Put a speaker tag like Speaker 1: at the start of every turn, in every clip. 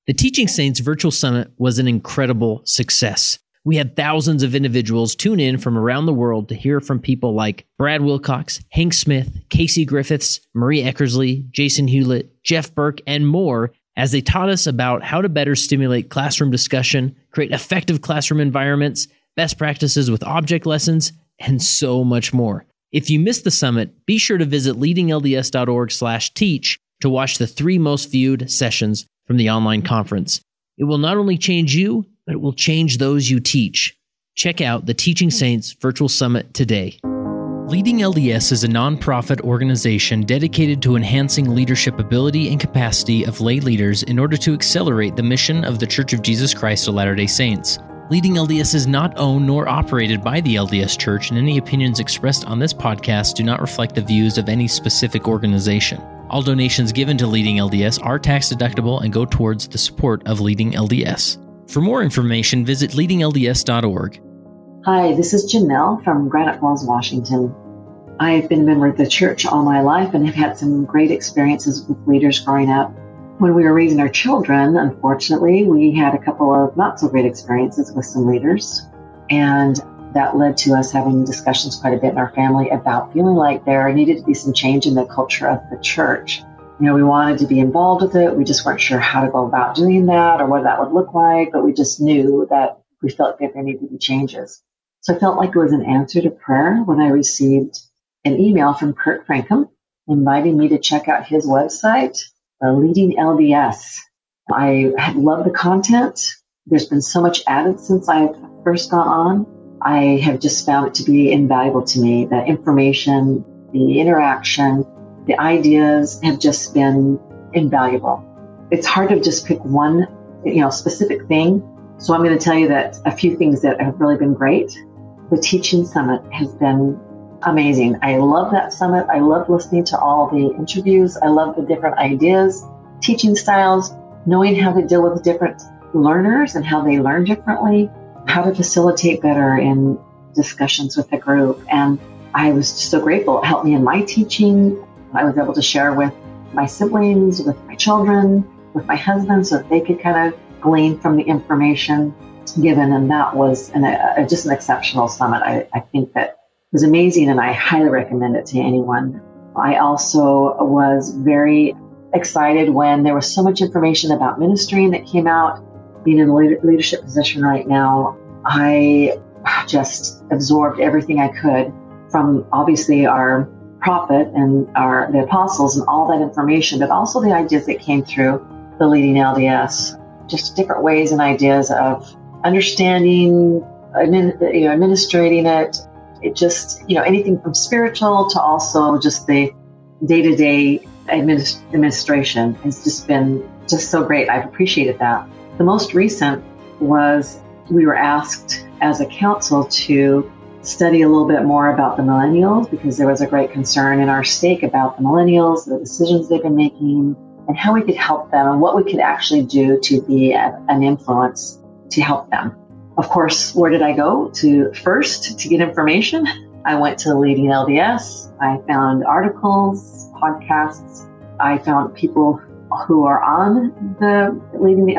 Speaker 1: The Teaching Saints Virtual Summit was an incredible success. We had thousands of individuals tune in from around the world to hear from people like Brad Wilcox, Hank Smith, Casey Griffiths, Marie Eckersley, Jason Hewlett, Jeff Burke, and more as they taught us about how to better stimulate classroom discussion, create effective classroom environments, best practices with object lessons, and so much more. If you missed the summit, be sure to visit leadinglds.org/teach to watch the 3 most viewed sessions from the online conference. It will not only change you, but it will change those you teach. Check out the Teaching Saints Virtual Summit today. Leading LDS is a nonprofit organization dedicated to enhancing leadership ability and capacity of lay leaders in order to accelerate the mission of the Church of Jesus Christ of Latter-day Saints. Leading LDS is not owned nor operated by the LDS Church, and any opinions expressed on this podcast do not reflect the views of any specific organization. All donations given to Leading LDS are tax-deductible and go towards the support of Leading LDS. For more information, visit leadinglds.org.
Speaker 2: Hi, this is Janelle from Granite Falls, Washington. I've been a member of the church all my life and have had some great experiences with leaders growing up. When we were raising our children, unfortunately, we had a couple of not so great experiences with some leaders. And that led to us having discussions quite a bit in our family about feeling like there needed to be some change in the culture of the church. We wanted to be involved with it. We just weren't sure how to go about doing that or what that would look like, but we just knew that we felt that there needed to be changes. So I felt like it was an answer to prayer when I received an email from Kurt Frankham inviting me to check out his website, Leading LDS. I have loved the content. There's been so much added since I first got on. I have just found it to be invaluable to me. The information, the interaction, the ideas have just been invaluable. It's hard to just pick one, specific thing. So I'm going to tell you that a few things that have really been great. The Teaching Summit has been amazing. I love that summit. I love listening to all the interviews. I love the different ideas, teaching styles, knowing how to deal with different learners and how they learn differently, how to facilitate better in discussions with the group. And I was just so grateful. It helped me in my teaching. I was able to share with my siblings, with my children, with my husband, so that they could kind of glean from the information given. And that was just an exceptional summit. I think that was amazing, and I highly recommend it to anyone. I also was very excited when there was so much information about ministry that came out. Being in a leadership position right now, I just absorbed everything I could from obviously our prophet and the apostles and all that information, but also the ideas that came through the Leading LDS, just different ways and ideas of understanding, administrating it. It just, anything from spiritual to also just the day-to-day administration has just been just so great. I've appreciated that. The most recent was we were asked as a council to study a little bit more about the millennials, because there was a great concern in our stake about the millennials, the decisions they've been making, and how we could help them and what we could actually do to be an influence to help them. Of course, where did I go to first to get information? I went to Leading LDS. I found articles, podcasts. I found people who are on the Leading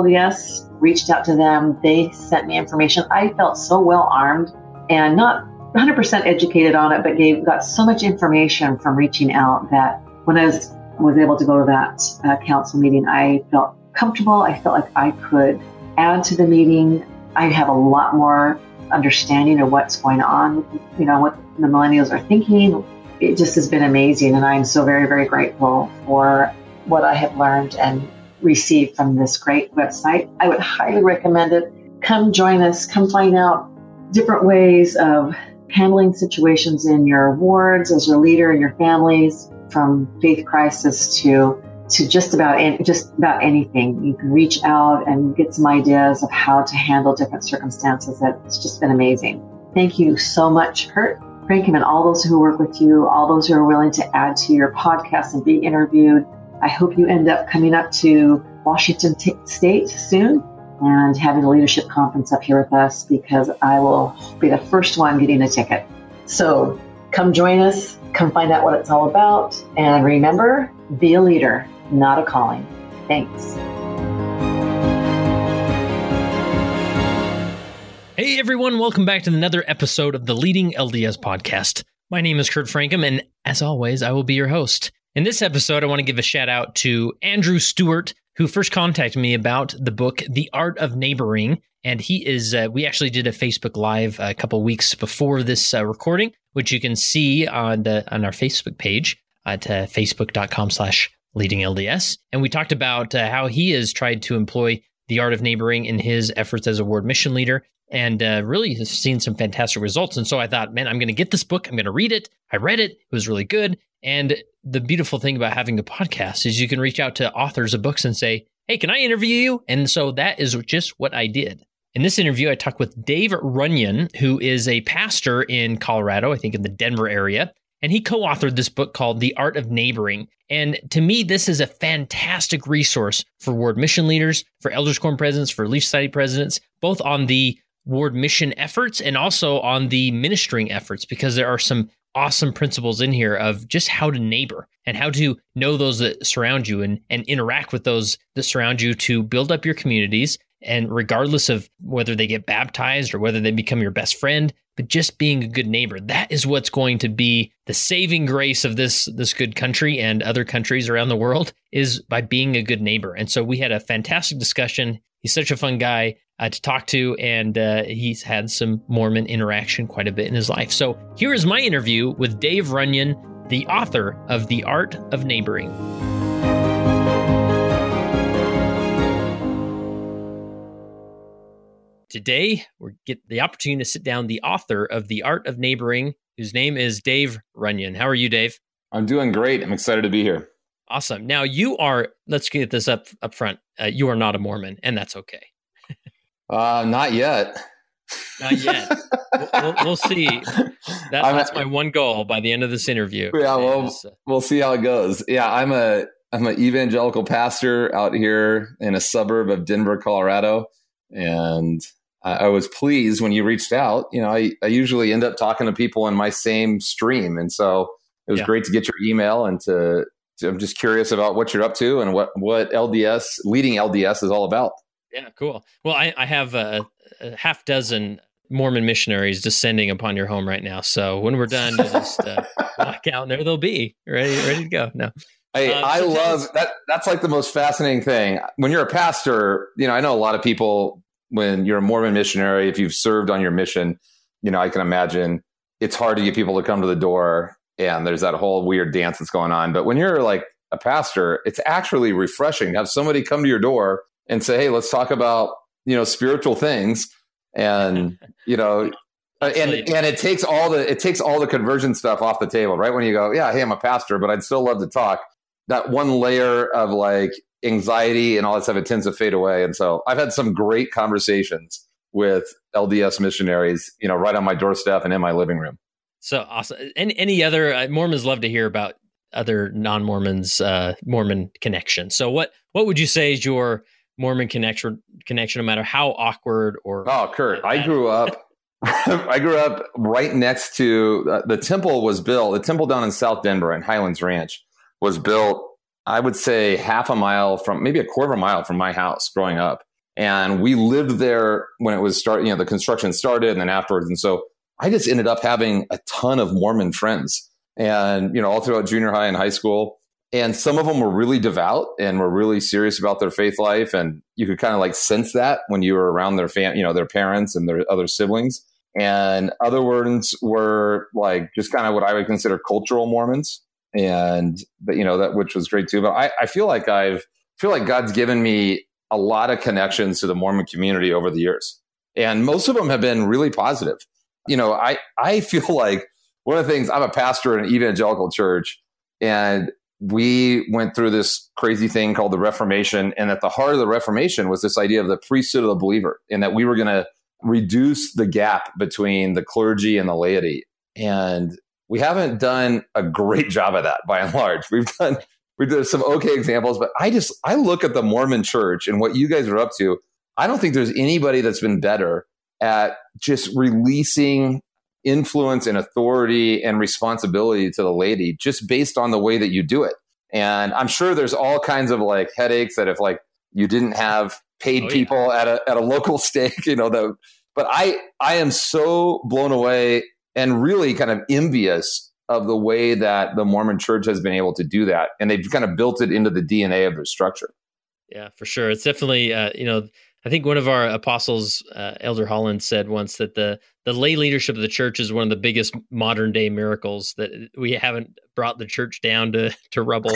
Speaker 2: LDS, reached out to them. They sent me information. I felt so well armed and not 100% educated on it, but got so much information from reaching out that when I was able to go to that council meeting, I felt comfortable. I felt like I could add to the meeting. I have a lot more understanding of what's going on, what the millennials are thinking. It just has been amazing, and I'm so very, very grateful for what I have learned and received from this great website. I would highly recommend it. Come join us. Come find out different ways of handling situations in your wards as your leader and your families, from faith crisis to just about anything. You can reach out and get some ideas of how to handle different circumstances. It's just been amazing. Thank you so much, Kurt Frankham, and all those who work with you, all those who are willing to add to your podcast and be interviewed. I hope you end up coming up to Washington State soon and having a leadership conference up here with us, because I will be the first one getting a ticket. So come join us, come find out what it's all about, and remember, be a leader, not a calling. Thanks.
Speaker 1: Hey everyone, welcome back to another episode of the Leading LDS podcast. My name is Kurt Frankham, and as always, I will be your host. In this episode, I want to give a shout out to Andrew Stewart, who first contacted me about the book, The Art of Neighboring. And he is, we actually did a Facebook Live a couple weeks before this recording, which you can see on our Facebook page at facebook.com/leadinglds. And we talked about how he has tried to employ the art of neighboring in his efforts as a ward mission leader, and really has seen some fantastic results. And so I thought, man, I'm going to get this book. I'm going to read it. I read it. It was really good. And the beautiful thing about having a podcast is you can reach out to authors of books and say, hey, can I interview you? And so that is just what I did. In this interview, I talked with Dave Runyon, who is a pastor in Colorado, I think in the Denver area. And he co-authored this book called The Art of Neighboring. And to me, this is a fantastic resource for ward mission leaders, for elders quorum presidents, for Leaf Society presidents, both on the ward mission efforts and also on the ministering efforts, because there are some awesome principles in here of just how to neighbor and how to know those that surround you and interact with those that surround you to build up your communities. And regardless of whether they get baptized or whether they become your best friend, but just being a good neighbor, that is what's going to be the saving grace of this good country and other countries around the world, is by being a good neighbor. And so we had a fantastic discussion. He's such a fun guy to talk to, and he's had some Mormon interaction quite a bit in his life. So here is my interview with Dave Runyon, the author of The Art of Neighboring. Today, we get the opportunity to sit down the author of The Art of Neighboring, whose name is Dave Runyon. How are you, Dave?
Speaker 3: I'm doing great. I'm excited to be here.
Speaker 1: Awesome. Now, you are, let's get this up front, you are not a Mormon, and that's okay.
Speaker 3: Not yet.
Speaker 1: Not yet. We'll see. That's my one goal by the end of this interview.
Speaker 3: Yeah, we'll see how it goes. Yeah, I'm an evangelical pastor out here in a suburb of Denver, Colorado, and I was pleased when you reached out. You know, I usually end up talking to people in my same stream, and so it was great to get your email and I'm just curious about what you're up to and what LDS, leading LDS, is all about.
Speaker 1: Yeah, cool. Well, I have a half dozen Mormon missionaries descending upon your home right now. So when we're done, you just walk out and there they'll be ready to go. No,
Speaker 3: I love that. That's like the most fascinating thing. When you're a pastor, you know, I know a lot of people, when you're a Mormon missionary, if you've served on your mission, you know, I can imagine it's hard to get people to come to the door, and there's that whole weird dance that's going on. But when you're like a pastor, it's actually refreshing to have somebody come to your door and say, hey, let's talk about, you know, spiritual things. And, you know, and it takes all the conversion stuff off the table, right? When you go, yeah, hey, I'm a pastor, but I'd still love to talk. That one layer of like anxiety and all that stuff, it tends to fade away. And so I've had some great conversations with LDS missionaries, you know, right on my doorstep and in my living room.
Speaker 1: So awesome. And any other Mormons love to hear about other non-Mormons, Mormon connection. So what would you say is your Mormon connection, no matter how awkward or...
Speaker 3: Oh, Kurt, I grew up right next to the temple was built. The temple down in South Denver in Highlands Ranch was built, I would say maybe a quarter of a mile from my house growing up. And we lived there when it was started, you know, the construction started and then afterwards. And so I just ended up having a ton of Mormon friends, and, you know, all throughout junior high and high school. And some of them were really devout and were really serious about their faith life. And you could kind of like sense that when you were around their their parents and their other siblings. And other ones were like just kind of what I would consider cultural Mormons. And, you know, that, which was great too. But I feel like God's given me a lot of connections to the Mormon community over the years. And most of them have been really positive. You know, I feel like one of the things, I'm a pastor in an evangelical church, and we went through this crazy thing called the Reformation. And at the heart of the Reformation was this idea of the priesthood of the believer, and that we were going to reduce the gap between the clergy and the laity. And we haven't done a great job of that by and large. We've done some okay examples, but I look at the Mormon church and what you guys are up to. I don't think there's anybody that's been better at just releasing influence and authority and responsibility to the laity just based on the way that you do it. And I'm sure there's all kinds of like headaches that if like you didn't have paid people at a local stake, you know, But I am so blown away and really kind of envious of the way that the Mormon Church has been able to do that. And they've kind of built it into the DNA of their structure.
Speaker 1: Yeah, for sure. It's definitely, I think one of our apostles, Elder Holland, said once that the lay leadership of the church is one of the biggest modern day miracles, that we haven't brought the church down to rubble.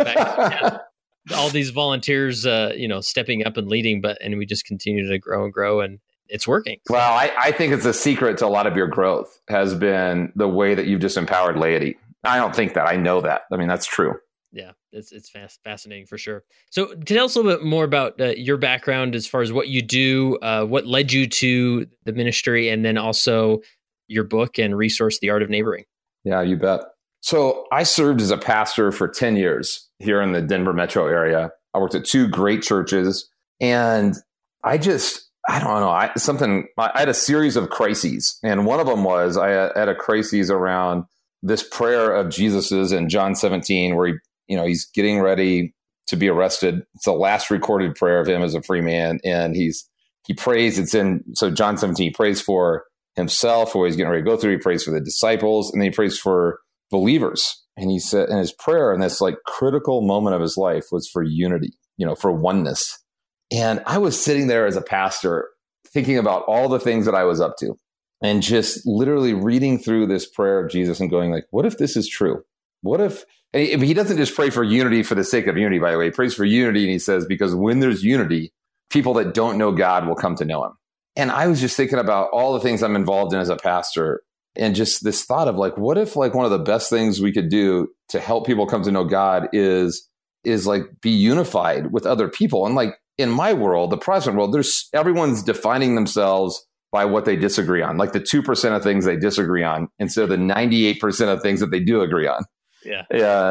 Speaker 1: All these volunteers, stepping up and leading, and we just continue to grow and grow, and it's working.
Speaker 3: Well, I think it's a secret to a lot of your growth has been the way that you've just empowered laity. I don't think that. I know that. I mean, that's true.
Speaker 1: Yeah, it's fascinating for sure. So tell us a little bit more about your background as far as what you do, what led you to the ministry, and then also your book and resource, The Art of Neighboring.
Speaker 3: Yeah, you bet. So I served as a pastor for 10 years here in the Denver metro area. I worked at 2 great churches, and I don't know. I had a series of crises, and one of them was I had a crisis around this prayer of Jesus's in John 17, where he's getting ready to be arrested. It's the last recorded prayer of him as a free man, and he prays. So John 17, he prays for himself, who he's getting ready to go through. He prays for the disciples, and then he prays for believers. And he said, in his prayer, in this like critical moment of his life, was for unity, for oneness. And I was sitting there as a pastor thinking about all the things that I was up to, and just literally reading through this prayer of Jesus and going like, what if this is true? What if he doesn't just pray for unity for the sake of unity, by the way. He prays for unity, and he says, because when there's unity, people that don't know God will come to know him. And I was just thinking about all the things I'm involved in as a pastor, and just this thought of like, what if like one of the best things we could do to help people come to know God is like be unified with other people. And like in my world, the Protestant world, everyone's defining themselves by what they disagree on, like the 2% of things they disagree on instead of the 98% of things that they do agree on.
Speaker 1: Yeah.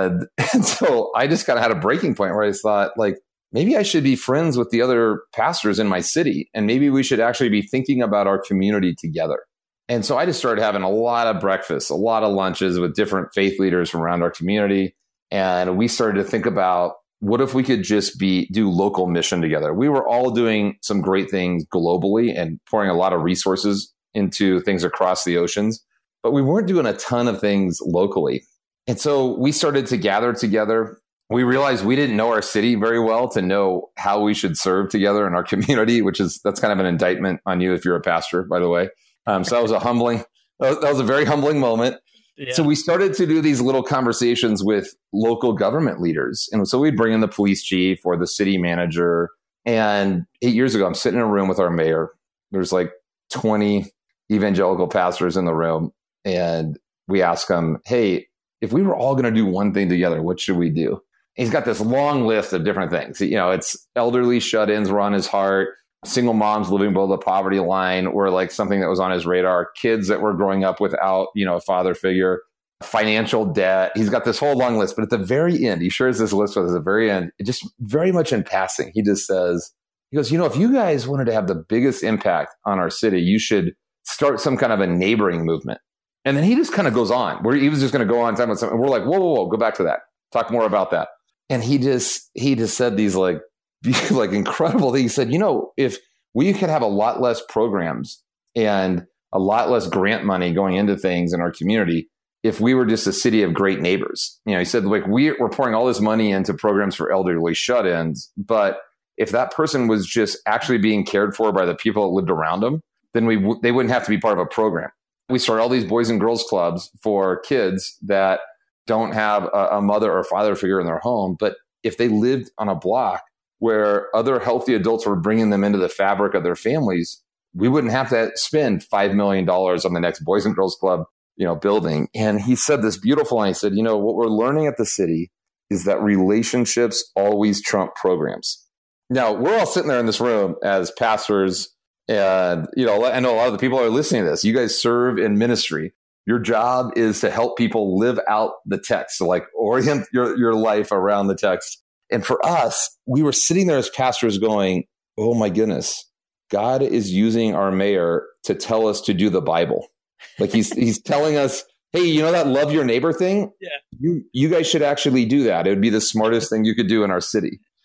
Speaker 3: And so I just kind of had a breaking point where I just thought like, maybe I should be friends with the other pastors in my city, and maybe we should actually be thinking about our community together. And so I just started having a lot of breakfasts, a lot of lunches with different faith leaders from around our community. And we started to think about, what if we could just do local mission together? We were all doing some great things globally and pouring a lot of resources into things across the oceans, but we weren't doing a ton of things locally. And so we started to gather together. We realized we didn't know our city very well to know how we should serve together in our community, that's kind of an indictment on you if you're a pastor, by the way. So that was a very humbling moment. Yeah. So we started to do these little conversations with local government leaders. And so we'd bring in the police chief or the city manager. And 8 years ago, I'm sitting in a room with our mayor. There's like 20 evangelical pastors in the room. And we ask him, hey, if we were all going to do one thing together, what should we do? And he's got this long list of different things. It's elderly shut-ins were on his heart. Single moms living below the poverty line were like something that was on his radar. Kids that were growing up without, a father figure, financial debt. He's got this whole long list. But at the very end, he shares this list with us at the very end, just very much in passing. He just says, if you guys wanted to have the biggest impact on our city, you should start some kind of a neighboring movement. And then he just kind of goes on where he was just going to go on time with something. We're like, whoa, go back to that. Talk more about that. And he just said these like incredible things. He said, if we could have a lot less programs and a lot less grant money going into things in our community, if we were just a city of great neighbors. He said, like, we're pouring all this money into programs for elderly shut-ins, but if that person was just actually being cared for by the people that lived around them, then they wouldn't have to be part of a program. We started all these boys and girls clubs for kids that don't have a mother or father figure in their home. But if they lived on a block where other healthy adults were bringing them into the fabric of their families, we wouldn't have to spend $5 million on the next Boys and Girls Club, building. And he said this beautiful line. He said, what we're learning at the city is that relationships always trump programs. Now, we're all sitting there in this room as pastors. And, I know a lot of the people are listening to this. You guys serve in ministry. Your job is to help people live out the text, so like orient your life around the text. And for us, we were sitting there as pastors going, oh my goodness, God is using our mayor to tell us to do the Bible. Like he's telling us, hey, that love your neighbor thing? Yeah. You guys should actually do that. It would be the smartest thing you could do in our city.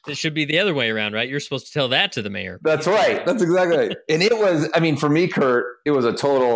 Speaker 1: It should be the other way around, right? You're supposed to tell that to the mayor.
Speaker 3: That's right. That's exactly right. And it was, I mean, for me, Kurt, it was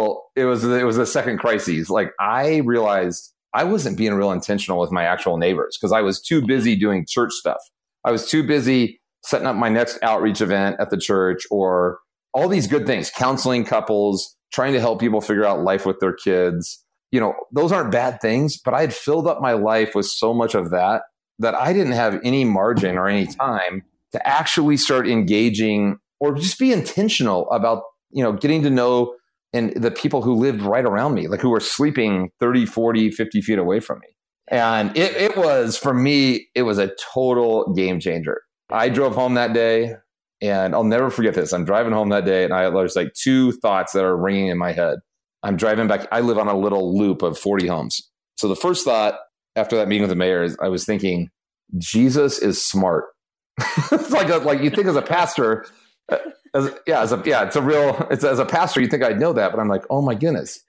Speaker 3: a second crisis. Like I realized I wasn't being real intentional with my actual neighbors because I was too busy doing church stuff. I was too busy setting up my next outreach event at the church or all these good things, counseling couples, trying to help people figure out life with their kids. You know, those aren't bad things, but I had filled up my life with so much of that I didn't have any margin or any time to actually start engaging or just be intentional about, you know, getting to know and the people who lived right around me, like who were sleeping 30, 40, 50 feet away from me. And it was, for me, it was a total game changer. I drove home that day and I'll never forget this. I'm driving home that day and there's like two thoughts that are ringing in my head. I'm driving back. I live on a little loop of 40 homes. So the first thought after that meeting with the mayor is I was thinking, Jesus is smart. It's like you think as a pastor, as a pastor, you think I'd know that, but I'm like, oh my goodness,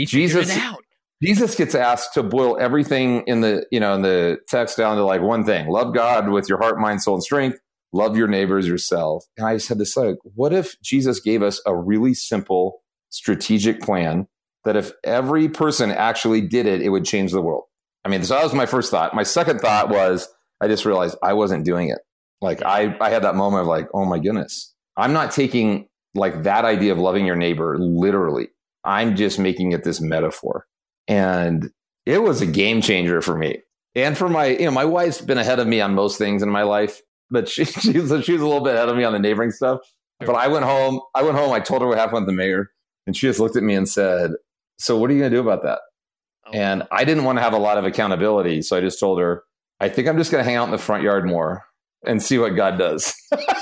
Speaker 3: Jesus gets asked to boil everything in the text down to like one thing: love God with your heart, mind, soul, and strength. Love your neighbors yourself. And I just had this like, what if Jesus gave us a really simple strategic plan that if every person actually did it, it would change the world? I mean, so that was my first thought. My second thought was, I just realized I wasn't doing it. Like I had that moment of like, oh my goodness, I'm not taking like that idea of loving your neighbor literally. I'm just making it this metaphor. And it was a game changer for me. And for my wife's been ahead of me on most things in my life, but she's a little bit ahead of me on the neighboring stuff. But I went home, I told her what happened with the mayor, and she just looked at me and said, so what are you going to do about that? And I didn't want to have a lot of accountability. So I just told her, I think I'm just going to hang out in the front yard more and see what God does.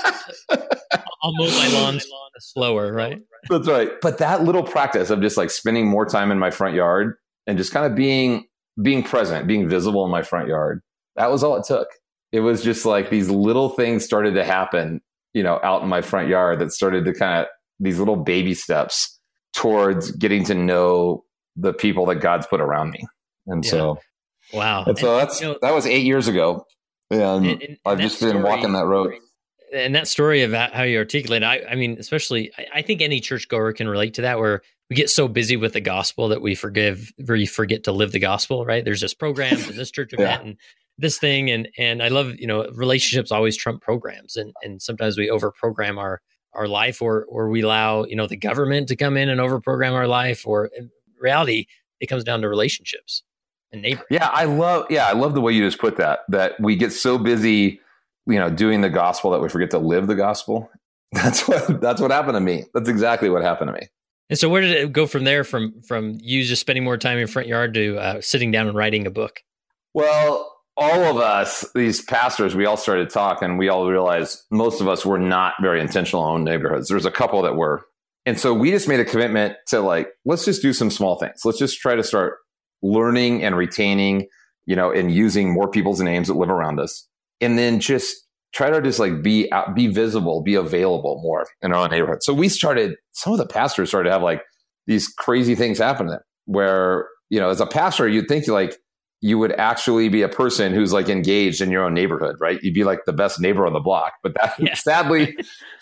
Speaker 1: I'll mow my lawn slower, right?
Speaker 3: That's right. But that little practice of just like spending more time in my front yard and just kind of being present, being visible in my front yard, that was all it took. It was just like these little things started to happen, you know, out in my front yard that started to kind of these little baby steps towards getting to know the people that God's put around me. And so,
Speaker 1: wow.
Speaker 3: And so that was 8 years ago. And I've just been walking that road.
Speaker 1: And that story of how you articulate, I mean, especially, I think any churchgoer can relate to that, where we get so busy with the gospel that we forget to live the gospel, right? There's this program and this church event and this thing. And I love, you know, relationships always trump programs. And sometimes we overprogram our life, or we allow, you know, the government to come in and overprogram our life, or in reality, it comes down to relationships and neighbors.
Speaker 3: I love the way you just put that we get so busy, you know, doing the gospel that we forget to live the gospel. That's what happened to me. That's exactly what happened to me.
Speaker 1: And so where did it go from there, from you just spending more time in your front yard to sitting down and writing a book?
Speaker 3: Well, all of us, these pastors, we all started talking, and we all realized most of us were not very intentional in neighborhoods. There's a couple that were. And so we just made a commitment to like, let's just do some small things. Let's just try to start learning and retaining, you know, and using more people's names that live around us. And then just try to just like be visible, be available more in our own neighborhood. So some of the pastors started to have like these crazy things happen to them where, you know, as a pastor, you'd think like you would actually be a person who's like engaged in your own neighborhood, right? You'd be like the best neighbor on the block. But that sadly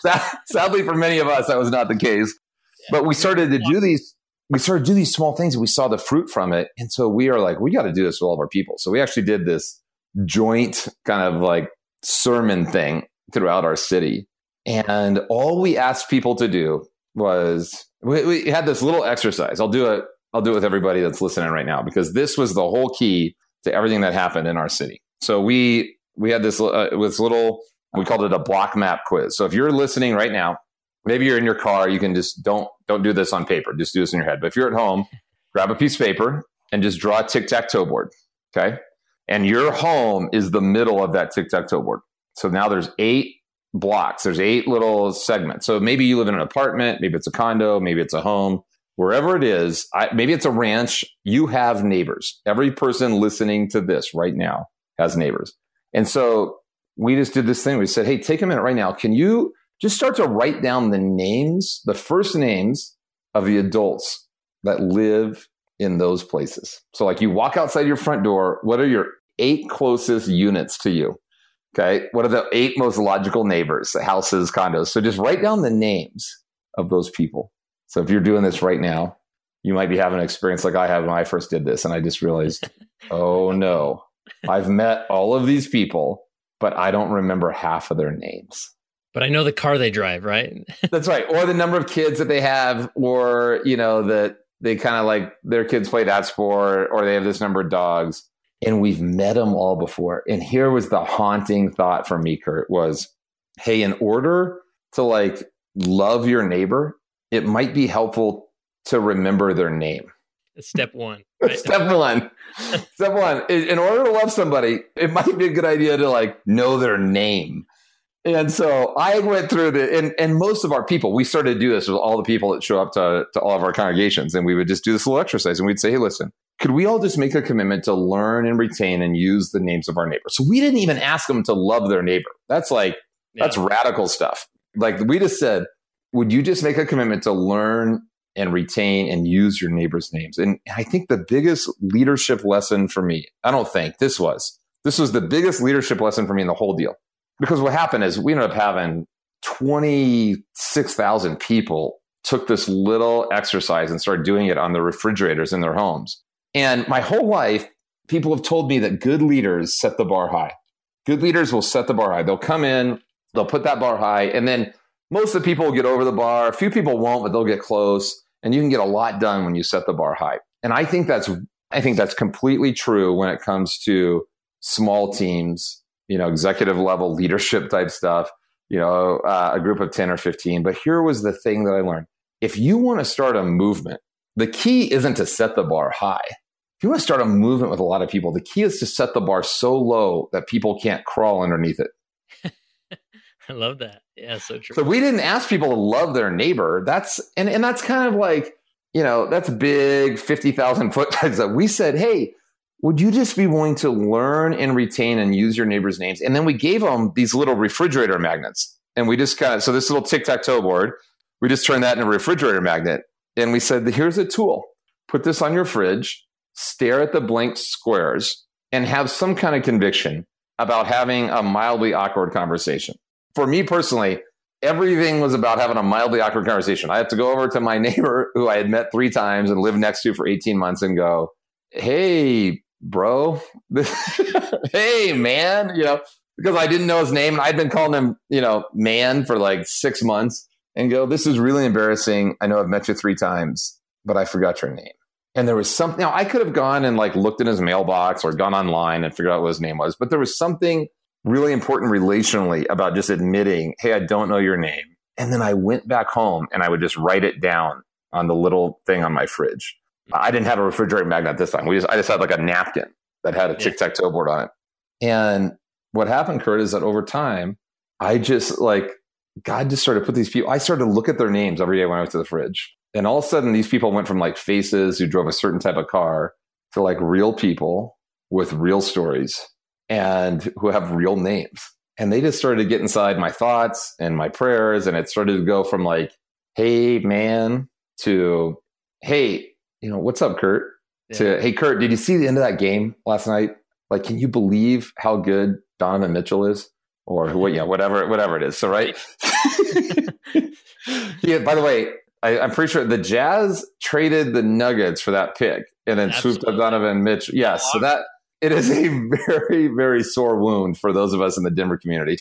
Speaker 3: for many of us, that was not the case. But we started to do these small things and we saw the fruit from it. And so we are like, we got to do this with all of our people. So we actually did this joint kind of like sermon thing throughout our city. And all we asked people to do was we had this little exercise. I'll do it with everybody that's listening right now, because this was the whole key to everything that happened in our city. So we had this little, we called it a block map quiz. So if you're listening right now, maybe you're in your car, you can just don't do this on paper. Just do this in your head. But if you're at home, grab a piece of paper and just draw a tic-tac-toe board. Okay. And your home is the middle of that tic-tac-toe board. So now there's 8 blocks. There's 8 little segments. So maybe you live in an apartment, maybe it's a condo, maybe it's a home, wherever it is. Maybe it's a ranch. You have neighbors. Every person listening to this right now has neighbors. And so we just did this thing. We said, hey, take a minute right now. Can you just start to write down the first names of the adults that live in those places? So like you walk outside your front door, what are your 8 closest units to you? Okay. What are the 8 most logical neighbors, the houses, condos? So just write down the names of those people. So if you're doing this right now, you might be having an experience like I had when I first did this. And I just realized, oh no, I've met all of these people, but I don't remember half of their names.
Speaker 1: But I know the car they drive, right?
Speaker 3: That's right. Or the number of kids that they have, or, that they kind of like their kids play that sport, or they have this number of dogs. And we've met them all before. And here was the haunting thought for me, Kurt, was, hey, in order to like love your neighbor, it might be helpful to remember their name.
Speaker 1: Step one. Right?
Speaker 3: Step one. Step one. In order to love somebody, it might be a good idea to like know their name. And so I went through and most of our people, we started to do this with all the people that show up to all of our congregations. And we would just do this little exercise and we'd say, hey, listen, could we all just make a commitment to learn and retain and use the names of our neighbors? So we didn't even ask them to love their neighbor. That's that's radical stuff. Like we just said, would you just make a commitment to learn and retain and use your neighbors' names? And I think the biggest leadership lesson for me, this was the biggest leadership lesson for me in the whole deal. Because what happened is we ended up having 26,000 people took this little exercise and started doing it on the refrigerators in their homes. And my whole life, people have told me that good leaders set the bar high. Good leaders will set the bar high. They'll come in, they'll put that bar high, and then most of the people will get over the bar. A few people won't, but they'll get close. And you can get a lot done when you set the bar high. And I think that's completely true when it comes to small teams, executive level leadership type stuff, a group of 10 or 15. But here was the thing that I learned. If you want to start a movement, the key isn't to set the bar high. If you want to start a movement with a lot of people, the key is to set the bar so low that people can't crawl underneath it.
Speaker 1: I love that. Yeah, so true.
Speaker 3: So we didn't ask people to love their neighbor. That's kind of like, that's big 50,000 foot types that we said, hey, would you just be willing to learn and retain and use your neighbors' names? And then we gave them these little refrigerator magnets. And we just so this little tic-tac-toe board, we just turned that into a refrigerator magnet. And we said, here's a tool. Put this on your fridge, stare at the blank squares, and have some kind of conviction about having a mildly awkward conversation. For me personally, everything was about having a mildly awkward conversation. I had to go over to my neighbor who I had met 3 times and lived next to for 18 months and go, hey, bro, hey, man, because I didn't know his name. And I'd been calling him, man for like 6 months and go, this is really embarrassing. I know I've met you 3 times, but I forgot your name. And there was something, I could have gone and like looked in his mailbox or gone online and figured out what his name was. But there was something really important relationally about just admitting, hey, I don't know your name. And then I went back home and I would just write it down on the little thing on my fridge. I didn't have a refrigerator magnet this time. I just had like a napkin that had a tic-tac-toe board on it. And what happened, Kurt, is that over time, I just God just started to put these people, I started to look at their names every day when I went to the fridge. And all of a sudden, these people went from like faces who drove a certain type of car to like real people with real stories and who have real names. And they just started to get inside my thoughts and my prayers. And it started to go from like, hey, man, to, hey, what's up, Kurt? Yeah. To, hey, Kurt, did you see the end of that game last night? Like, can you believe how good Donovan Mitchell is? Or whatever it is. So, right. Yeah, by the way, I'm pretty sure the Jazz traded the Nuggets for that pick and then swooped up Donovan Mitchell. Yes. So that it is a very, very sore wound for those of us in the Denver community.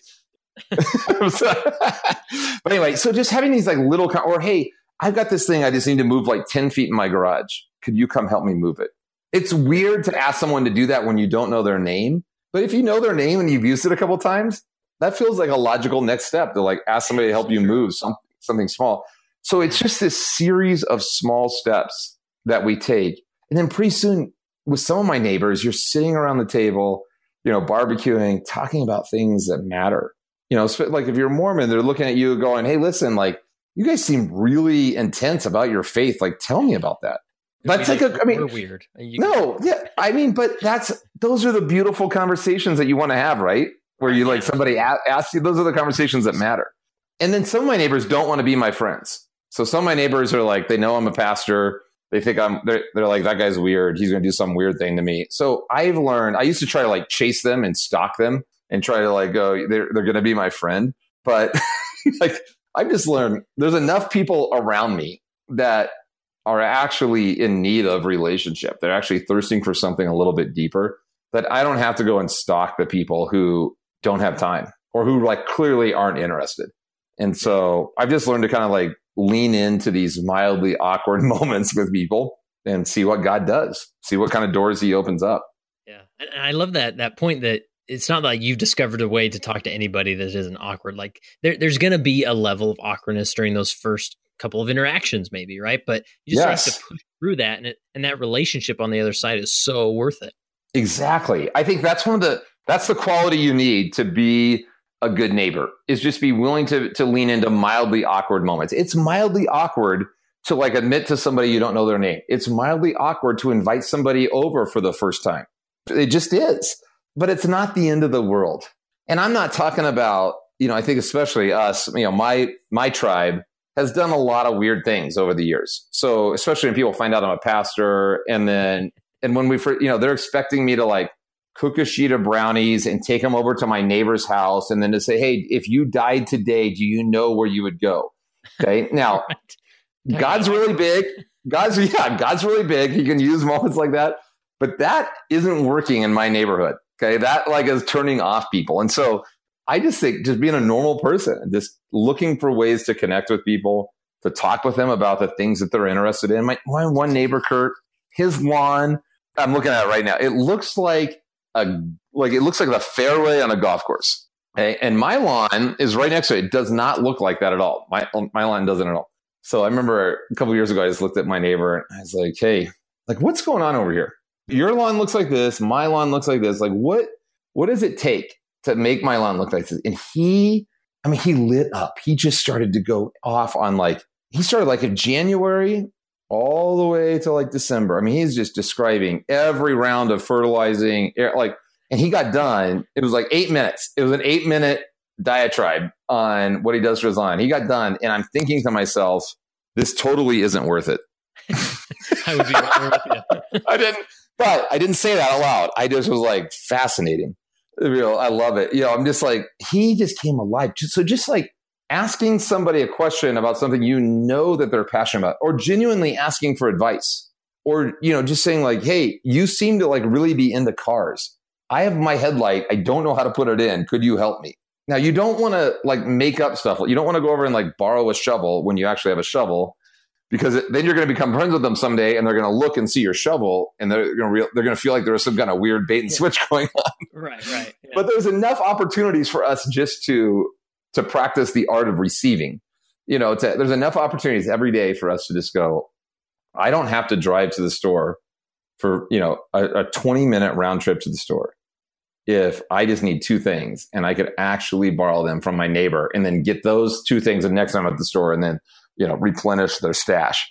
Speaker 3: But anyway, so just having these like little, or hey, I've got this thing I just need to move like 10 feet in my garage. Could you come help me move it? It's weird to ask someone to do that when you don't know their name. But if you know their name and you've used it a couple of times, that feels like a logical next step to like ask somebody to help you move something small. So it's just this series of small steps that we take. And then pretty soon with some of my neighbors, you're sitting around the table, barbecuing, talking about things that matter. Like if you're Mormon, they're looking at you going, hey, listen, like you guys seem really intense about your faith. Like, tell me about that. That's like
Speaker 1: we're weird.
Speaker 3: But those are the beautiful conversations that you want to have, right? Where you like somebody asks you, those are the conversations that matter. And then some of my neighbors don't want to be my friends. So some of my neighbors are like, they know I'm a pastor. They think they're like, that guy's weird. He's going to do some weird thing to me. So I've learned, I used to try to like chase them and stalk them and try to like go, they're going to be my friend. But like, I've just learned there's enough people around me that are actually in need of relationship. They're actually thirsting for something a little bit deeper, that I don't have to go and stalk the people who don't have time or who like clearly aren't interested. And so I've just learned to kind of like lean into these mildly awkward moments with people and see what God does, see what kind of doors he opens up.
Speaker 1: Yeah. And I love that point that it's not like you've discovered a way to talk to anybody that isn't awkward. Like there's going to be a level of awkwardness during those first couple of interactions maybe, right? But you just have to push through that, and that relationship on the other side is so worth it.
Speaker 3: Exactly. I think that's that's the quality you need to be a good neighbor, is just be willing to lean into mildly awkward moments. It's mildly awkward to like admit to somebody you don't know their name. It's mildly awkward to invite somebody over for the first time. It just is. But it's not the end of the world. And I'm not talking about, I think especially us, my tribe has done a lot of weird things over the years. So especially when people find out I'm a pastor, and when they're expecting me to like cook a sheet of brownies and take them over to my neighbor's house, and then to say, hey, if you died today, do you know where you would go? Okay. Now, right. God's really big. God's really big. He can use moments like that, but that isn't working in my neighborhood. Okay. That like is turning off people. And so I just think just being a normal person and just looking for ways to connect with people, to talk with them about the things that they're interested in. My one neighbor, Kurt, his lawn, I'm looking at it right now. It looks like the fairway on a golf course. Okay? And my lawn is right next to it. It does not look like that at all. My lawn doesn't at all. So I remember a couple of years ago, I just looked at my neighbor and I was like, hey, like what's going on over here? Your lawn looks like this. My lawn looks like this. Like what does it take to make my lawn look like this? And he lit up. He just started to go off on he started like in January all the way to like December. I mean, he's just describing every round of fertilizing, and he got done. It was like 8 minutes. It was an 8-minute diatribe on what he does for his lawn. He got done. And I'm thinking to myself, this totally isn't worth it.
Speaker 1: I would be right with you.
Speaker 3: I didn't say that out loud. I just was like fascinating. I love it. I'm just like, he just came alive. Just like asking somebody a question about something that they're passionate about, or genuinely asking for advice, or, just saying like, hey, you seem to like really be into cars. I have my headlight. I don't know how to put it in. Could you help me? Now, you don't want to like make up stuff. You don't want to go over and like borrow a shovel when you actually have a shovel, because then you're going to become friends with them someday, and they're going to look and see your shovel, and they're going to feel like there's some kind of weird bait and switch going on.
Speaker 1: Right. Yeah.
Speaker 3: But there's enough opportunities for us just to practice the art of receiving. There's enough opportunities every day for us to just go, I don't have to drive to the store for, a 20-minute round trip to the store. If I just need 2 things and I could actually borrow them from my neighbor and then get those 2 things the next time at the store, and then, replenish their stash.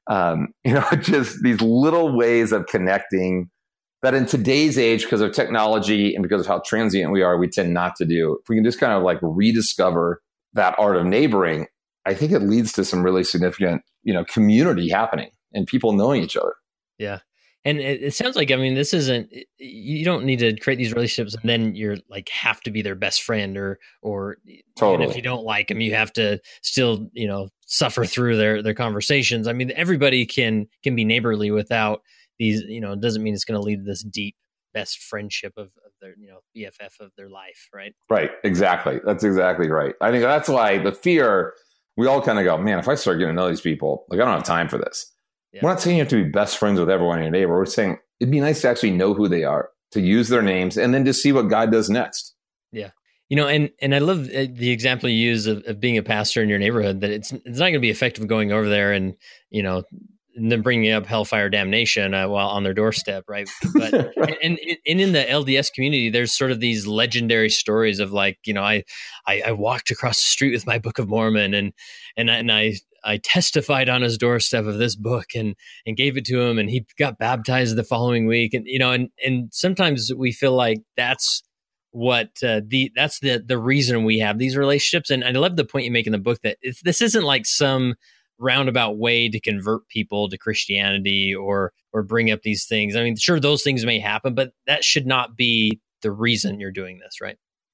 Speaker 3: Just these little ways of connecting that in today's age, because of technology and because of how transient we are, we tend not to do. If we can just kind of like rediscover that art of neighboring, I think it leads to some really significant, community happening and people knowing each other.
Speaker 1: Yeah. And it sounds like, this isn't, you don't need to create these relationships and then you're like, have to be their best friend or
Speaker 3: totally.
Speaker 1: Even if you don't like them, you have to still, suffer through their conversations. Everybody can be neighborly without these, it doesn't mean it's going to lead to this deep best friendship of their, BFF of their life. Right.
Speaker 3: Right. Exactly. That's exactly right. I think that's why the fear, we all kind of go, man, if I start getting to know these people, like I don't have time for this. Yeah. We're not saying you have to be best friends with everyone in your neighbor. We're saying it'd be nice to actually know who they are, to use their names, and then to see what God does next.
Speaker 1: Yeah. And I love the example you use of being a pastor in your neighborhood, that it's not going to be effective going over there and, and then bringing up hellfire damnation while on their doorstep, right? But and in the LDS community, there's sort of these legendary stories of like, I walked across the street with my Book of Mormon and I testified on his doorstep of this book and gave it to him, and he got baptized the following week. And, and sometimes we feel like that's what that's the reason we have these relationships. And I love the point you make in the book that this isn't like some roundabout way to convert people to Christianity or bring up these things. Sure, those things may happen, but that should not be the reason you're doing this, right?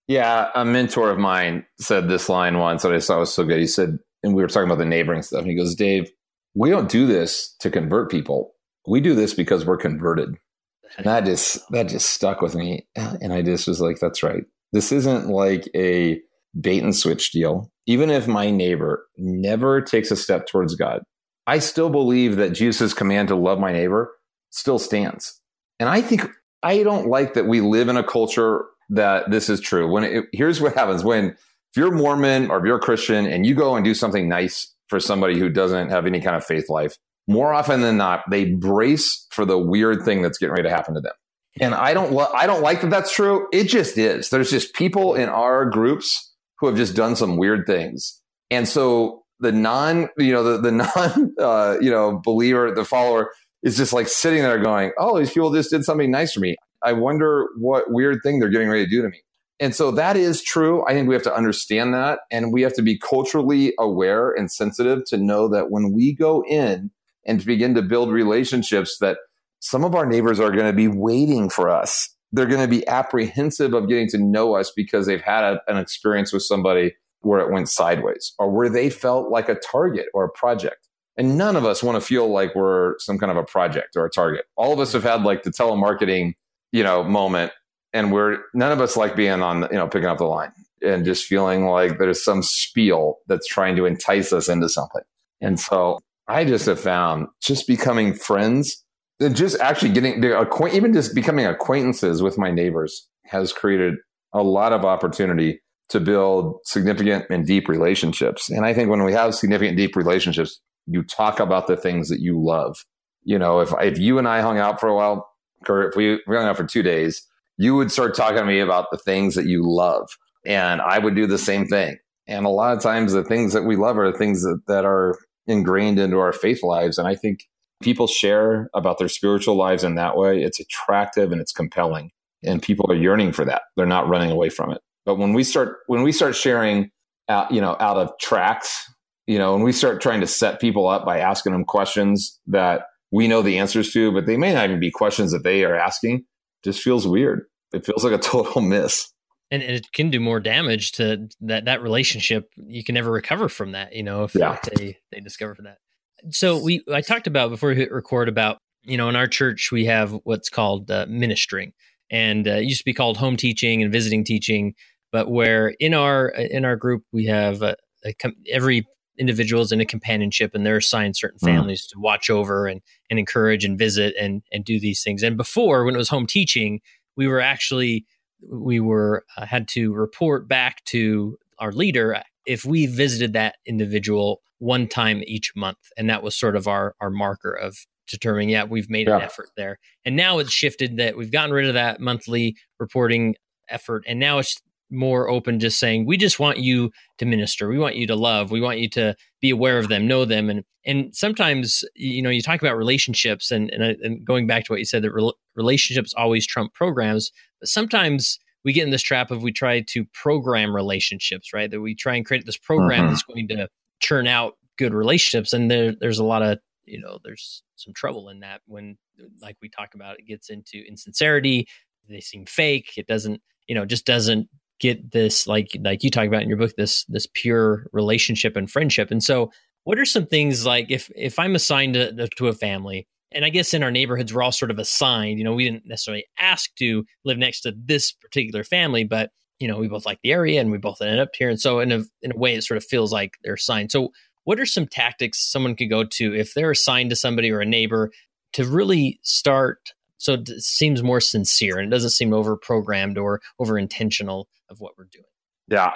Speaker 3: Yeah, a mentor of mine said this line once that I thought was so good. He said, and we were talking about the neighboring stuff, and he goes, Dave, we don't do this to convert people. We do this because we're converted. And that just stuck with me. And I just was like, that's right. This isn't like a bait and switch deal. Even if my neighbor never takes a step towards God, I still believe that Jesus' command to love my neighbor still stands. And I don't like that we live in a culture that this is true. Here's what happens if you're Mormon or if you're a Christian and you go and do something nice for somebody who doesn't have any kind of faith life, more often than not, they brace for the weird thing that's getting ready to happen to them. And I don't like that that's true. It just is. There's just people in our groups who have just done some weird things. And so the believer, the follower is just like sitting there going, oh, these people just did something nice for me. I wonder what weird thing they're getting ready to do to me. And so that is true. I think we have to understand that. And we have to be culturally aware and sensitive to know that when we go in and to begin to build relationships, that some of our neighbors are going to be waiting for us. They're going to be apprehensive of getting to know us because they've had an experience with somebody where it went sideways or where they felt like a target or a project. And none of us want to feel like we're some kind of a project or a target. All of us have had like the telemarketing, moment, and none of us like being on, picking up the line and just feeling like there's some spiel that's trying to entice us into something. And so I just have found just becoming friends and just actually even just becoming acquaintances with my neighbors has created a lot of opportunity to build significant and deep relationships. And I think when we have significant, deep relationships, you talk about the things that you love. If you and I hung out for a while, Kurt, if we hung out for 2 days, you would start talking to me about the things that you love. And I would do the same thing. And a lot of times the things that we love are the things that are ingrained into our faith lives. And I think people share about their spiritual lives in that way. It's attractive and it's compelling. And people are yearning for that. They're not running away from it. But when we start sharing out of tracks, when we start trying to set people up by asking them questions that we know the answers to, but they may not even be questions that they are asking, just feels weird. It feels like a total miss.
Speaker 1: And it can do more damage to that relationship. You can never recover from that, if they discover that. So I talked about before we hit record about, in our church, we have what's called ministering, and it used to be called home teaching and visiting teaching. But where in our group, we have every individual is in a companionship, and they're assigned certain families to watch over and encourage and visit and do these things. And before, when it was home teaching, we had to report back to our leader if we visited that individual one time each month. And that was sort of our marker of determining, we've made an effort there. And now it's shifted that we've gotten rid of that monthly reporting effort. And now it's more open, just saying, we just want you to minister. We want you to love. We want you to be aware of them, know them. And sometimes, you talk about relationships and going back to what you said, that relationships always trump programs. But sometimes we get in this trap of we try to program relationships, right? That we try and create this program that's going to churn out good relationships. And there's a lot of, there's some trouble in that when, like we talk about, it gets into insincerity. They seem fake. It doesn't, just doesn't get this, like you talk about in your book, this pure relationship and friendship. And so what are some things, like if I'm assigned to a family, and I guess in our neighborhoods, we're all sort of assigned, we didn't necessarily ask to live next to this particular family, but, we both like the area and we both ended up here. And so in a way, it sort of feels like they're assigned. So what are some tactics someone could go to if they're assigned to somebody or a neighbor to really start, so it seems more sincere and it doesn't seem over-programmed or over-intentional of what we're doing?
Speaker 3: Yeah,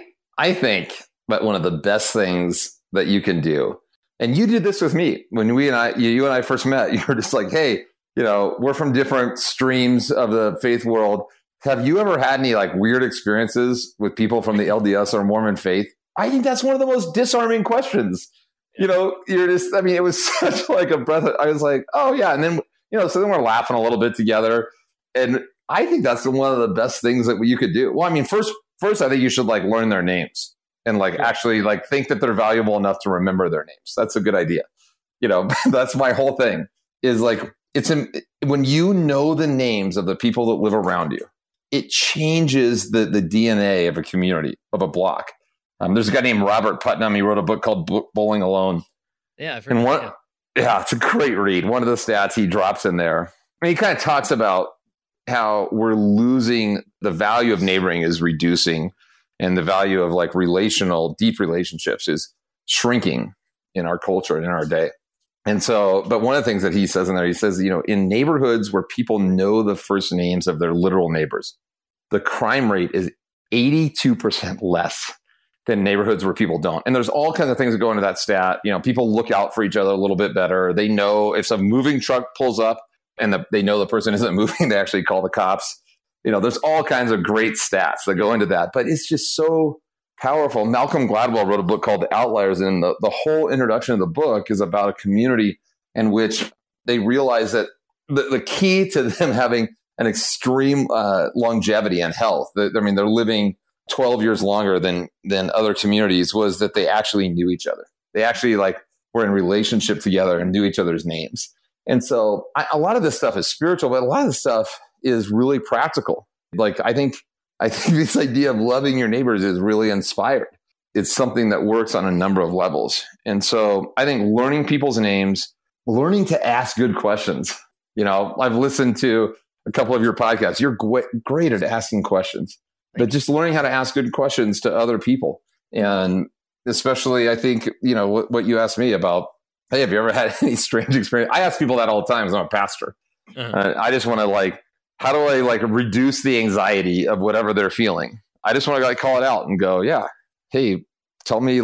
Speaker 3: I think that one of the best things that you can do, and you did this with me when you and I first met, you were just like, hey, we're from different streams of the faith world. Have you ever had any like weird experiences with people from the LDS or Mormon faith? I think that's one of the most disarming questions. You're just, it was such like a breath. I was like, oh yeah. And then, so then we're laughing a little bit together. And I think that's one of the best things that you could do. Well, first, I think you should like learn their names and like actually like think that they're valuable enough to remember their names. That's a good idea. That's my whole thing is like, when you know the names of the people that live around you, it changes the DNA of a community, of a block. There's a guy named Robert Putnam. He wrote a book called Bowling Alone.
Speaker 1: Yeah, I've heard that.
Speaker 3: Yeah, it's a great read. One of the stats he drops in there, he kind of talks about how we're losing the value of neighboring is reducing, and the value of like deep relationships is shrinking in our culture and in our day. And so, but one of the things that he says in there, he says, in neighborhoods where people know the first names of their literal neighbors, the crime rate is 82% less than neighborhoods where people don't. And there's all kinds of things that go into that stat. People look out for each other a little bit better. They know if some moving truck pulls up and they know the person isn't moving, they actually call the cops. There's all kinds of great stats that go into that, but it's just so powerful. Malcolm Gladwell wrote a book called The Outliers, and the whole introduction of the book is about a community in which they realize that the key to them having an extreme longevity and health, they're living 12 years longer than other communities, was that they actually knew each other. They actually were in relationship together and knew each other's names. And so a lot of this stuff is spiritual, but a lot of this stuff is really practical. I think this idea of loving your neighbors is really inspired. It's something that works on a number of levels. And so I think learning people's names, learning to ask good questions. I've listened to a couple of your podcasts. You're great at asking questions, but just learning how to ask good questions to other people. And especially, I think, what you asked me about, hey, have you ever had any strange experience? I ask people that all the time because I'm a pastor. I just want to how do I reduce the anxiety of whatever they're feeling? I just want to call it out and go, yeah, hey, tell me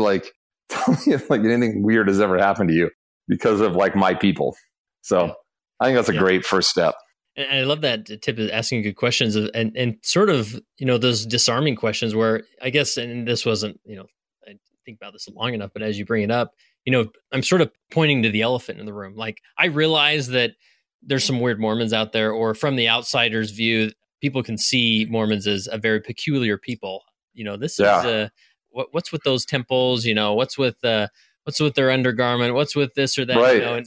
Speaker 3: if anything weird has ever happened to you because of my people. So I think that's a great first step.
Speaker 1: And I love that tip of asking good questions and sort of, those disarming questions where I guess, and this wasn't, I didn't think about this long enough, but as you bring it up, I'm sort of pointing to the elephant in the room. I realize that there's some weird Mormons out there, or from the outsider's view, people can see Mormons as a very peculiar people. This is what's with those temples, what's with their undergarment, what's with this or that,
Speaker 3: right.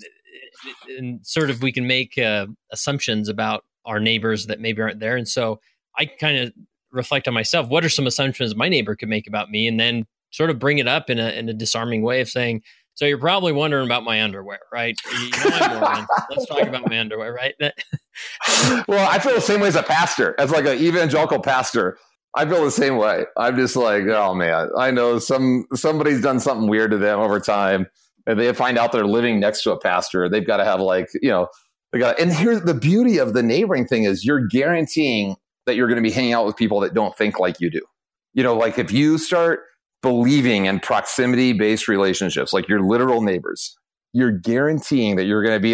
Speaker 1: And sort of we can make assumptions about our neighbors that maybe aren't there. And so I kind of reflect on myself. What are some assumptions my neighbor could make about me? And then sort of bring it up in a disarming way of saying, so you're probably wondering about my underwear, right? I'm Mormon. Let's talk about my underwear, right?
Speaker 3: Well, I feel the same way as a pastor, as an evangelical pastor. I feel the same way. I'm just oh man, I know somebody's done something weird to them over time. And they find out they're living next to a pastor. They've got to have and here's the beauty of the neighboring thing is you're guaranteeing that you're going to be hanging out with people that don't think like you do. If you start believing in proximity-based relationships, like your literal neighbors, you're guaranteeing that you're going to be